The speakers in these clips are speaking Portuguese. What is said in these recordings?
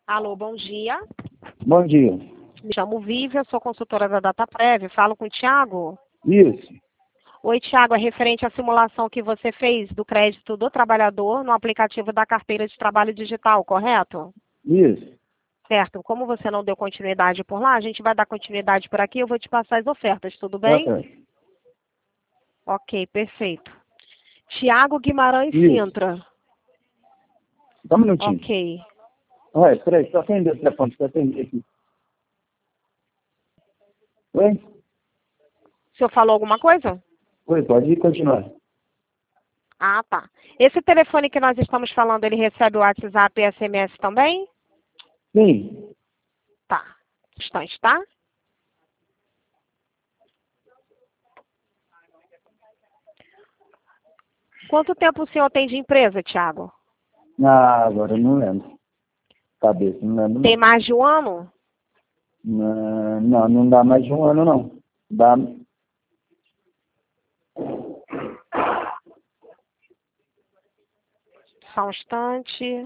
Alô, bom dia. Bom dia. Me chamo Vívia, sou consultora da DataPrev. Falo com o Thiago? Isso. Oi, Thiago, é referente à simulação que você fez do crédito do trabalhador no aplicativo da carteira de trabalho digital, correto? Isso. Certo. Como você não deu continuidade por lá, a gente vai dar continuidade por aqui. Eu vou te passar as ofertas, tudo Tá bem? certo. Ok, perfeito. Thiago Guimarães Isso. Sintra. Só um minutinho. Ok. Ué, peraí, deixa eu atender o telefone, deixa eu atender aqui. Oi? O senhor falou alguma coisa? Oi, pode continuar. Ah, tá. Esse telefone que nós estamos falando, ele recebe o WhatsApp e SMS também? Sim. Tá. Instante, tá? Quanto tempo o senhor tem de empresa, Thiago? Ah, agora eu não lembro. Cabeça, não lembro Tem não. mais de um ano? Não dá mais de um ano não. Dá. Só um instante.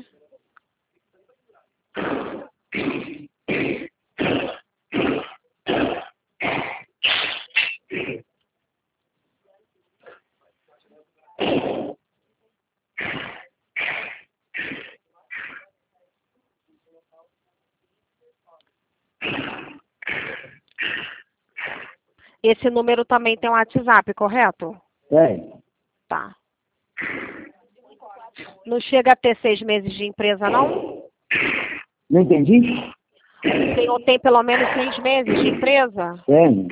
Esse número também tem um WhatsApp, correto? Tem. Tá. Não chega a ter 6 meses de empresa, não? Não entendi? O senhor tem pelo menos 6 meses de empresa? Tem.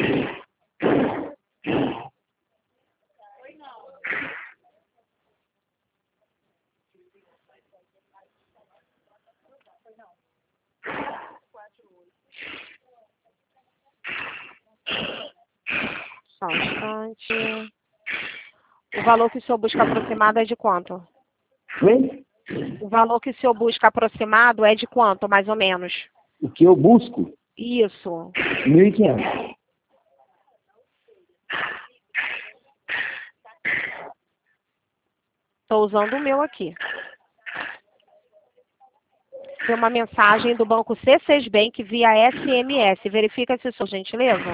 Só um instante. O valor que o senhor busca aproximado é de quanto? Oi? O valor que o senhor busca aproximado é de quanto, mais ou menos? O que eu busco? Isso. 1.500. Estou usando o meu aqui. Tem uma mensagem do banco C6 Bank via SMS. Verifica se por gentileza.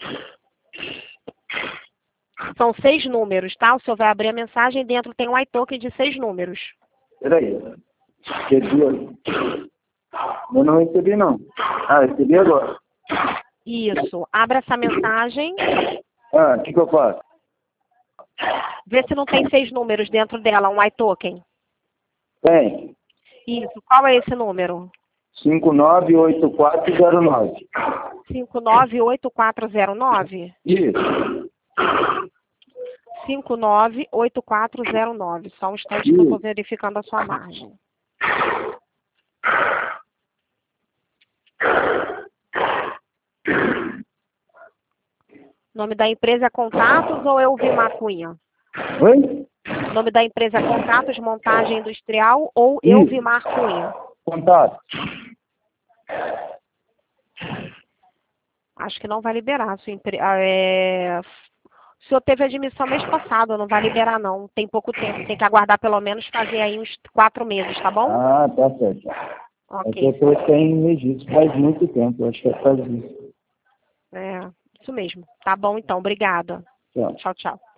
São 6 números, tá? O senhor vai abrir a mensagem, dentro tem um iToken de 6 números. Peraí. Recebi. Eu não recebi não. Ah, recebi agora. Isso. Abra essa mensagem. Ah, o que eu faço? Vê se não tem 6 números dentro dela, um iToken. Tem. Isso. Qual é esse número? 598409. 598409? Isso. 598409. Só um instante que eu estou verificando a sua margem. O nome da empresa é Contatos ou Elvimar Cunha? Oi? O nome da empresa é Contatos Montagem Industrial ou Elvimar Cunha? Contato. Acho que não vai liberar a sua empresa. O senhor teve admissão mês passado, não vai liberar não. Tem pouco tempo, tem que aguardar pelo menos fazer aí uns 4 meses, tá bom? Ah, tá certo. É que Ok. eu tô sem registro faz muito tempo, acho que é por causa disso. É, isso mesmo. Tá bom então, obrigada. Tchau. Tchau, tchau.